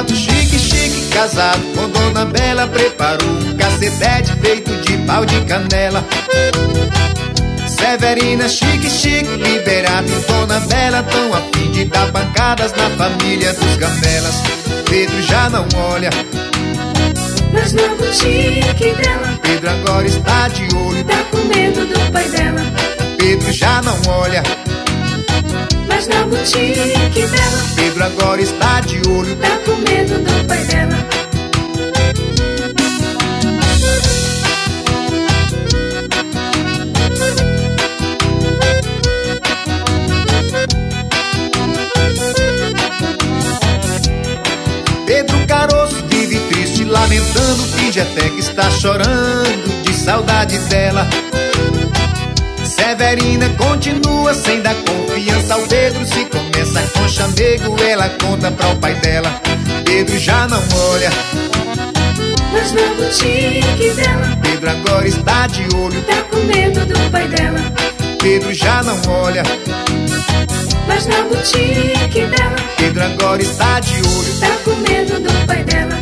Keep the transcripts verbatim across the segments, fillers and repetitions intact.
Pedro chique, chique, casado com Dona Bela, preparou um cacetete feito de pau de canela. Severina chique, chique, liberada e Dona Bela tão a fim de dar pancadas na família dos Gamelas. Pedro já não olha, mas na boutique dela. Pedro agora está de olho, tá com medo do pai dela. Pedro já não olha, mas na boutique dela. Pedro agora está de olho, tá com medo do pai dela. Pedro Caroço vive triste, lamentando, finge até que está chorando de saudade dela. Severina continua sem dar confiança ao Pedro. Se começa com chamego, ela conta pra o pai dela. Pedro já não olha, mas na boutique dela. Pedro agora está de olho, tá com medo do pai dela. Pedro já não olha, mas na boutique dela. Pedro agora está de olho, tá com medo do pai dela.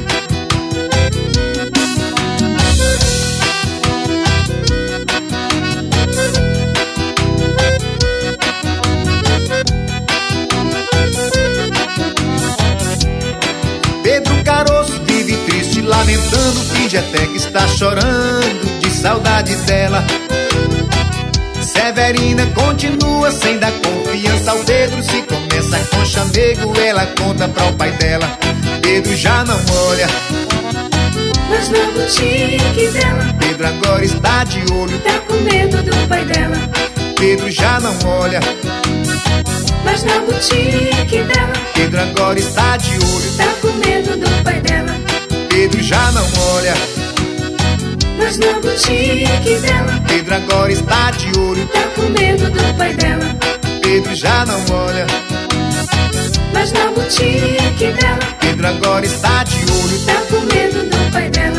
Pedro Caroço vive triste, lamentando, finge até que está chorando de saudade dela. Severina continua sem dar confiança ao Pedro. Se começa com chamego, ela conta pra o pai dela. Pedro já não olha, mas na boutique dela. Pedro agora está de olho, tá com medo do pai dela. Pedro já não olha, mas na boutique dela. Pedro agora está de olho, tá com medo do pai dela. Pedro já não olha, mas na boutique dela. Pedro agora está de olho, tá com medo do pai dela. Pedro já não olha, mas na boutique dela. Pedro agora está de olho, tá com medo do pai dela.